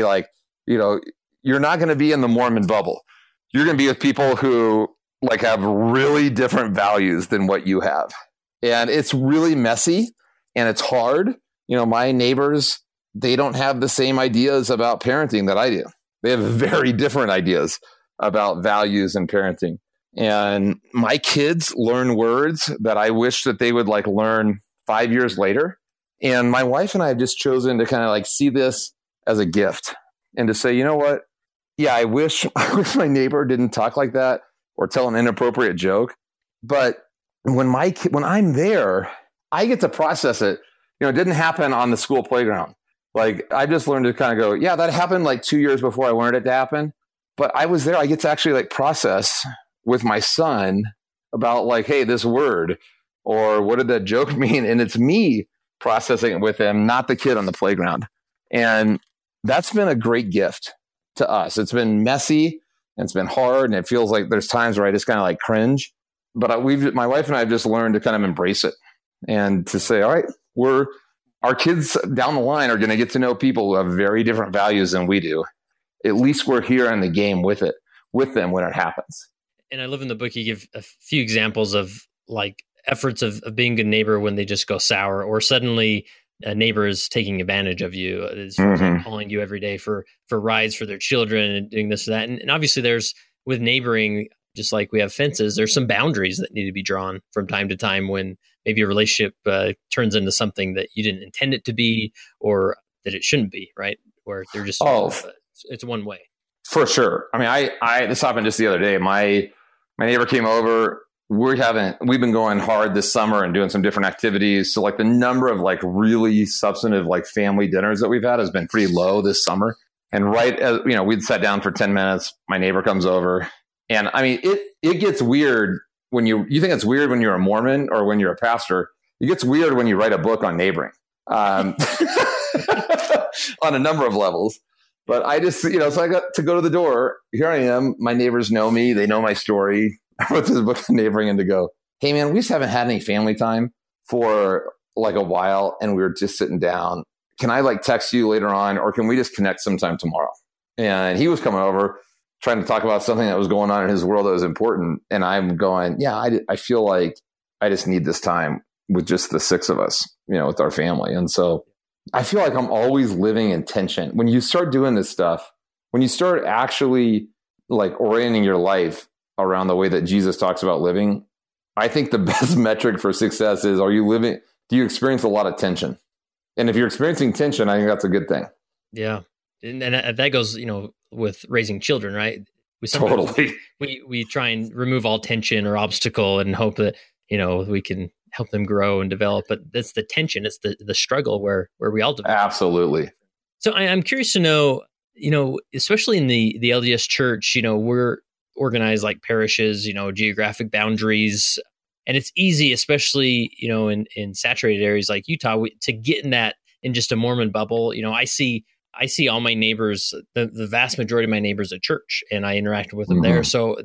Speaker 3: you're not going to be in the Mormon bubble. You're going to be with people who have really different values than what you have. And it's really messy and it's hard. My neighbors, they don't have the same ideas about parenting that I do. They have very different ideas about values and parenting. And my kids learn words that I wish that they would learn 5 years later. And my wife and I have just chosen to kind of see this as a gift and to say, you know what? Yeah, I wish my neighbor didn't talk like that or tell an inappropriate joke. But when I'm there, I get to process it. It didn't happen on the school playground. I just learned to kind of go, yeah, that happened 2 years before I wanted it to happen. But I was there. I get to actually process with my son about hey, this word, or what did that joke mean? And it's me processing it with him, not the kid on the playground. And that's been a great gift to us. It's been messy and it's been hard. And it feels like there's times where I just kind of cringe, but my wife and I have just learned to kind of embrace it and to say, all right, our kids down the line are going to get to know people who have very different values than we do. At least we're here in the game with them when it happens.
Speaker 1: And I love in the book, you give a few examples of efforts of being a good neighbor when they just go sour, or suddenly a neighbor is taking advantage of you, is calling you every day for rides for their children and doing this or that. And obviously there's, with neighboring, just like we have fences, there's some boundaries that need to be drawn from time to time when maybe a relationship turns into something that you didn't intend it to be, or that it shouldn't be, right? Where they're just, it's one way.
Speaker 3: For sure. I mean, this happened just the other day. My my neighbor came over. We've been going hard this summer and doing some different activities. So like the number of like really substantive like family dinners that we've had has been pretty low this summer. And right as, we'd sat down for 10 minutes, my neighbor comes over. And I mean, it gets weird when you think it's weird when you're a Mormon or when you're a pastor. It gets weird when you write a book on neighboring on a number of levels. But I just, so I got to go to the door. Here I am. My neighbors know me. They know my story. I wrote this book on neighboring and to go, hey, man, we just haven't had any family time for like a while. And we were just sitting down. Can I like text you later on, or can we just connect sometime tomorrow? And he was coming over trying to talk about something that was going on in his world that was important. And I'm going, yeah, I feel like I just need this time with just the six of us, with our family. And so I feel like I'm always living in tension. When you start doing this stuff, when you start actually like orienting your life around the way that Jesus talks about living, I think the best metric for success is, do you experience a lot of tension? And if you're experiencing tension, I think that's a good thing.
Speaker 1: Yeah. And that goes, with raising children, right?
Speaker 3: Totally.
Speaker 1: We try and remove all tension or obstacle and hope that, we can help them grow and develop. But that's the tension. It's the struggle where we all develop.
Speaker 3: Absolutely.
Speaker 1: So I'm curious to know, especially in the LDS church, we're organized like parishes, geographic boundaries. And it's easy, especially, in saturated areas like Utah, to get in just a Mormon bubble. I see all my neighbors, the vast majority of my neighbors at church, and I interact with them there. So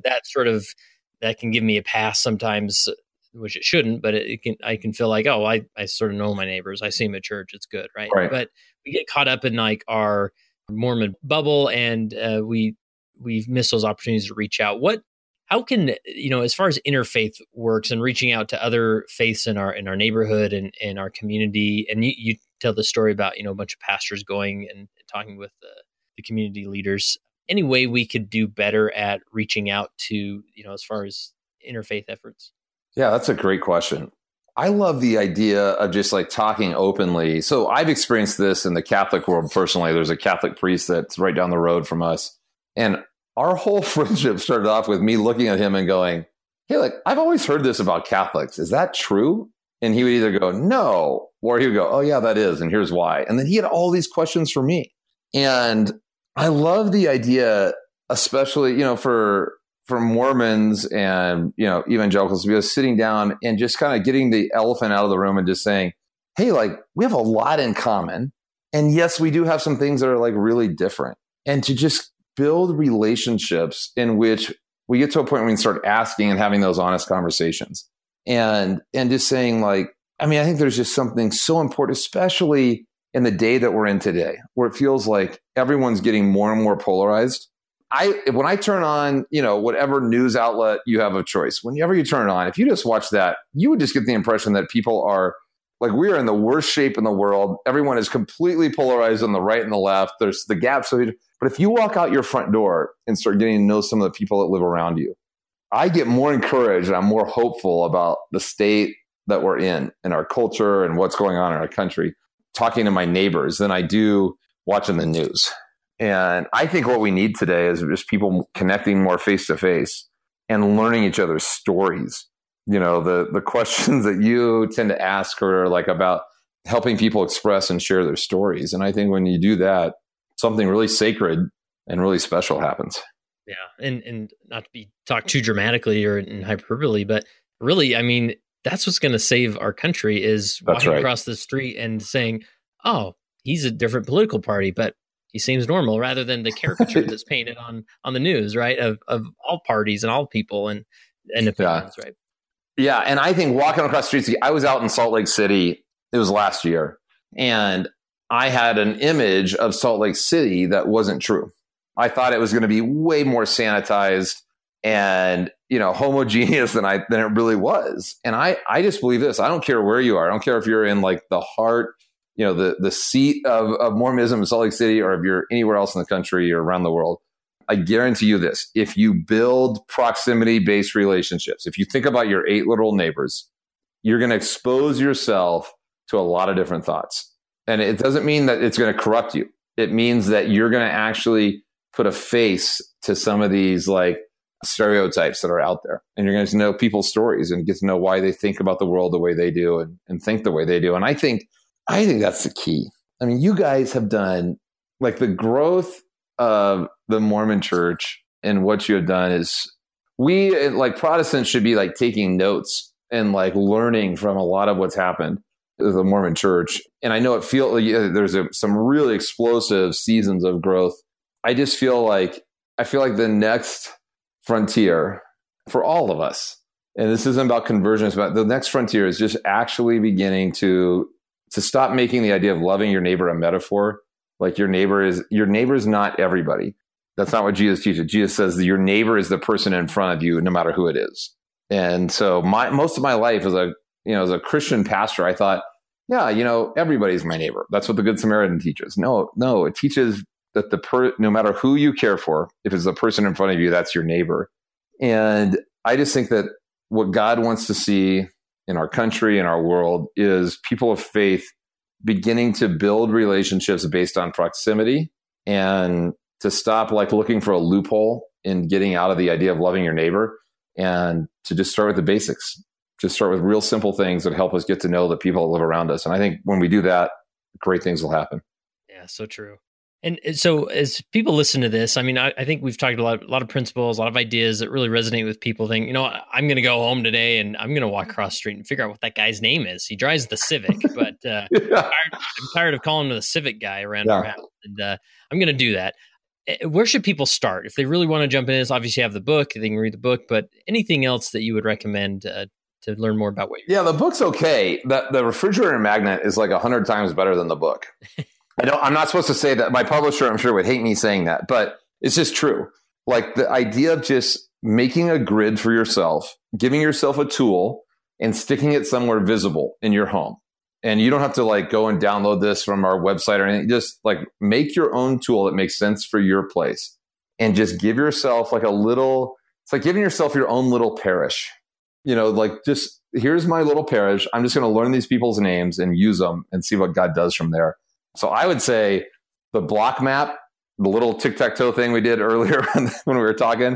Speaker 1: that can give me a pass sometimes, which it shouldn't, but I can feel like, oh, I sort of know my neighbors. I see them at church. It's good. Right. But we get caught up in like our Mormon bubble, and we've missed those opportunities to reach out. How can, as far as interfaith works and reaching out to other faiths in our neighborhood and in our community, and you tell the story about, a bunch of pastors going and talking with the community leaders, any way we could do better at reaching out to, as far as interfaith efforts?
Speaker 3: Yeah, that's a great question. I love the idea of just like talking openly. So I've experienced this in the Catholic world personally. There's a Catholic priest that's right down the road from us. And our whole friendship started off with me looking at him and going, hey, like, I've always heard this about Catholics. Is that true? And he would either go, no, or he would go, oh, yeah, that is. And here's why. And then he had all these questions for me. And I love the idea, especially, for Mormons and, evangelicals, to be sitting down and just kind of getting the elephant out of the room and just saying, hey, like, we have a lot in common. And yes, we do have some things that are like really different. And to just build relationships in which we get to a point where we can start asking and having those honest conversations and just saying like, I think there's just something so important, especially in the day that we're in today, where it feels like everyone's getting more and more polarized. When I turn on, whatever news outlet you have of choice, whenever you turn it on, if you just watch that, you would just get the impression that people are like, we are in the worst shape in the world. Everyone is completely polarized on the right and the left. There's the gap. But if you walk out your front door and start getting to know some of the people that live around you, I get more encouraged and I'm more hopeful about the state that we're in and our culture and what's going on in our country, talking to my neighbors than I do watching the news. And I think what we need today is just people connecting more face to face and learning each other's stories. The questions that you tend to ask are like about helping people express and share their stories. And I think when you do that, something really sacred and really special happens.
Speaker 1: Yeah. And not to be talked too dramatically or in hyperbole, but really, that's what's going to save our country is walking across the street and saying, oh, he's a different political party, but he seems normal, rather than the caricature that's painted on the news, right? Of all parties and all people and opinions, right?
Speaker 3: Yeah. And I think walking across the streets, I was out in Salt Lake City, it was last year, and I had an image of Salt Lake City that wasn't true. I thought it was going to be way more sanitized and, homogeneous than it really was. And I just believe this. I don't care where you are. I don't care if you're in like the heart, the seat of Mormonism in Salt Lake City, or if you're anywhere else in the country or around the world. I guarantee you this. If you build proximity-based relationships, if you think about your 8 literal neighbors, you're going to expose yourself to a lot of different thoughts. And it doesn't mean that it's going to corrupt you. It means that you're going to actually put a face to some of these like stereotypes that are out there. And you're going to know people's stories and get to know why they think about the world the way they do and think the way they do. And I think that's the key. I mean, you guys have done like the growth of the Mormon church, and what you have done is we like Protestants should be like taking notes and like learning from a lot of what's happened with the Mormon church. And I know there's some really explosive seasons of growth. I feel like the next frontier for all of us, and this isn't about conversions, but the next frontier is just actually beginning to stop making the idea of loving your neighbor a metaphor. Like your neighbor is not everybody. That's not what Jesus teaches. Jesus says that your neighbor is the person in front of you, no matter who it is. And so most of my life as a Christian pastor, I thought, everybody's my neighbor. That's what the Good Samaritan teaches. No, it teaches that no matter who you care for, if it's the person in front of you, that's your neighbor. And I just think that what God wants to see in our country and our world is people of faith beginning to build relationships based on proximity, and to stop like looking for a loophole in getting out of the idea of loving your neighbor, and to just start with the basics. Just start with real simple things that help us get to know the people that live around us. And I think when we do that, great things will happen.
Speaker 1: Yeah, so true. And so as people listen to this, I mean, I think we've talked a lot of principles, a lot of ideas that really resonate with people. Think, I'm going to go home today and I'm going to walk across the street and figure out what that guy's name is. He drives the Civic, but I'm tired of calling him the Civic guy around our house. And I'm going to do that. Where should people start? If they really want to jump into this, obviously you have the book, they can read the book, but anything else that you would recommend to learn more about what you're doing?
Speaker 3: Yeah, the book's okay. The refrigerator magnet is like 100 times better than the book. I'm not supposed to say that. My publisher, I'm sure, would hate me saying that, but it's just true. Like the idea of just making a grid for yourself, giving yourself a tool and sticking it somewhere visible in your home. And you don't have to like go and download this from our website or anything. Just like make your own tool that makes sense for your place, and just give yourself like it's like giving yourself your own little parish. Like just here's my little parish. I'm just going to learn these people's names and use them and see what God does from there. So I would say the block map, the little tic-tac-toe thing we did earlier when we were talking,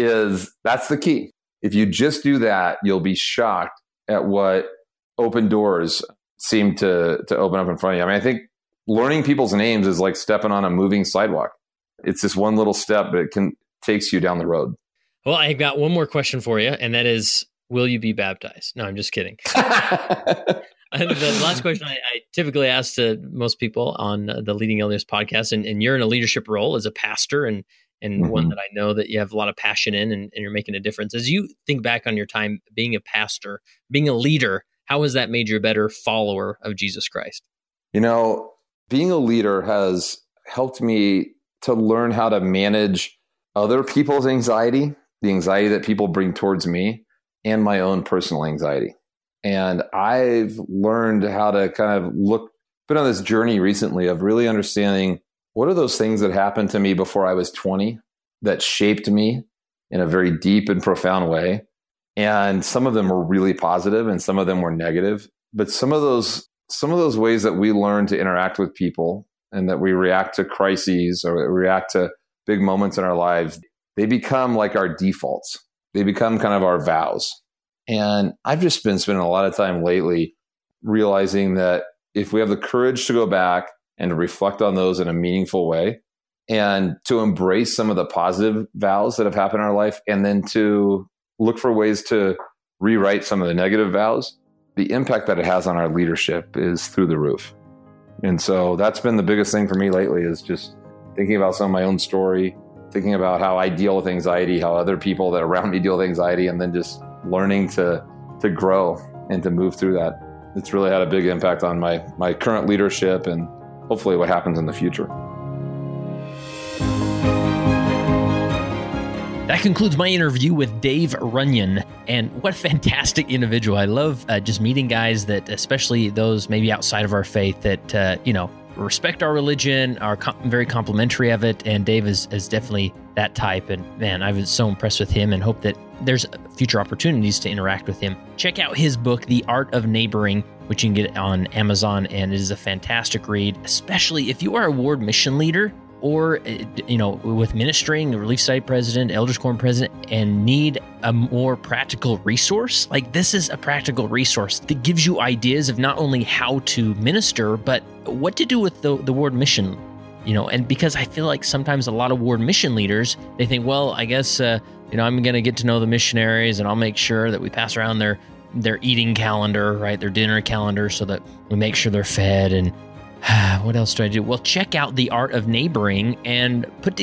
Speaker 3: that's the key. If you just do that, you'll be shocked at what open doors seem to open up in front of you. I mean, I think learning people's names is like stepping on a moving sidewalk. It's just one little step, but it takes you down the road.
Speaker 1: Well, I got one more question for you, and that is, will you be baptized? No, I'm just kidding. The last question I typically ask to most people on the Leading LDS podcast, and you're in a leadership role as a pastor, and one that I know that you have a lot of passion in, and you're making a difference. As you think back on your time being a pastor, being a leader, how has that made you a better follower of Jesus Christ?
Speaker 3: Being a leader has helped me to learn how to manage other people's anxiety, the anxiety that people bring towards me, and my own personal anxiety. And I've learned how to kind of been on this journey recently of really understanding what are those things that happened to me before I was 20 that shaped me in a very deep and profound way. And some of them were really positive and some of them were negative. But some of those ways that we learn to interact with people and that we react to crises or react to big moments in our lives, they become like our defaults. They become kind of our vows. And I've just been spending a lot of time lately realizing that if we have the courage to go back and to reflect on those in a meaningful way and to embrace some of the positive vows that have happened in our life, and then to look for ways to rewrite some of the negative vows, the impact that it has on our leadership is through the roof. And so that's been the biggest thing for me lately, is just thinking about some of my own story, thinking about how I deal with anxiety, how other people that are around me deal with anxiety, and then just learning to grow and to move through that. It's really had a big impact on my current leadership and hopefully what happens in the future.
Speaker 1: That concludes my interview with Dave Runyon, and what a fantastic individual. I love just meeting guys that, especially those maybe outside of our faith, that, respect our religion, are very complimentary of it, and Dave is definitely that type. And man, I was so impressed with him and hope that there's future opportunities to interact with him. Check out his book, The Art of Neighboring, which you can get on Amazon, and it is a fantastic read, especially if you are a ward mission leader. or, with ministering, a Relief Society president, Elders Quorum president, and need a more practical resource, like this is a practical resource that gives you ideas of not only how to minister, but what to do with the ward mission. And because I feel like sometimes a lot of ward mission leaders, they think, well, I guess, I'm going to get to know the missionaries and I'll make sure that we pass around their eating calendar, right? Their dinner calendar, so that we make sure they're fed. And what else do I do? Well, check out The Art of Neighboring and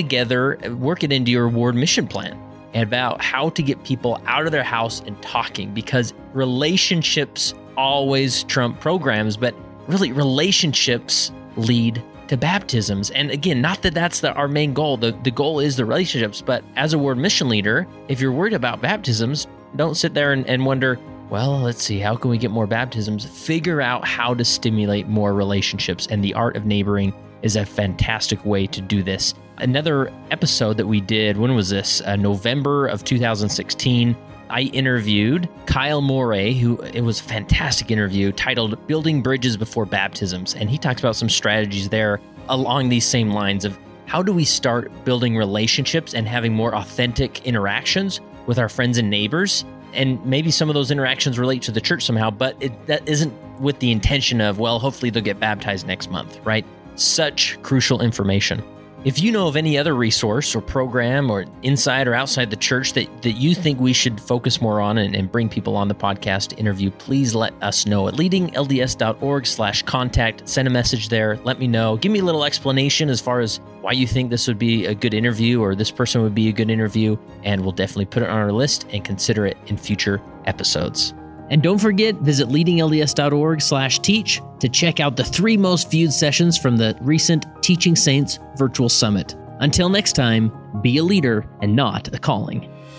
Speaker 1: work it into your ward mission plan about how to get people out of their house and talking, because relationships always trump programs, but really relationships lead to baptisms. And again, not that that's our main goal. The goal is the relationships, but as a ward mission leader, if you're worried about baptisms, don't sit there and wonder, well, let's see, how can we get more baptisms? Figure out how to stimulate more relationships, and The Art of Neighboring is a fantastic way to do this. Another episode that we did, when was this? November of 2016. I interviewed Kyle Morey, it was a fantastic interview titled Building Bridges Before Baptisms. And he talks about some strategies there along these same lines of how do we start building relationships and having more authentic interactions with our friends and neighbors. And maybe some of those interactions relate to the church somehow, but that isn't with the intention of, well, hopefully they'll get baptized next month, right? Such crucial information. If you know of any other resource or program or inside or outside the church that you think we should focus more on and bring people on the podcast to interview, please let us know at leadinglds.org/contact. Send a message there. Let me know. Give me a little explanation as far as why you think this would be a good interview or this person would be a good interview, and we'll definitely put it on our list and consider it in future episodes. And don't forget, visit leadinglds.org/teach to check out the 3 most viewed sessions from the recent Teaching Saints Virtual Summit. Until next time, be a leader and not a calling.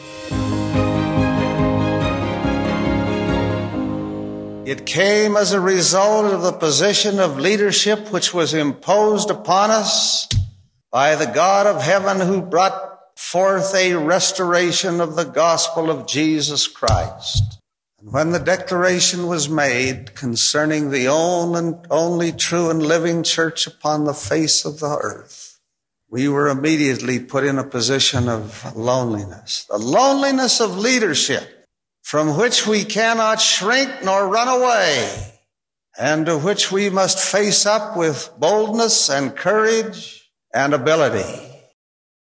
Speaker 4: It came as a result of the position of leadership which was imposed upon us by the God of heaven, who brought forth a restoration of the gospel of Jesus Christ. When the declaration was made concerning the only true and living church upon the face of the earth, we were immediately put in a position of loneliness, the loneliness of leadership, from which we cannot shrink nor run away, and to which we must face up with boldness and courage and ability.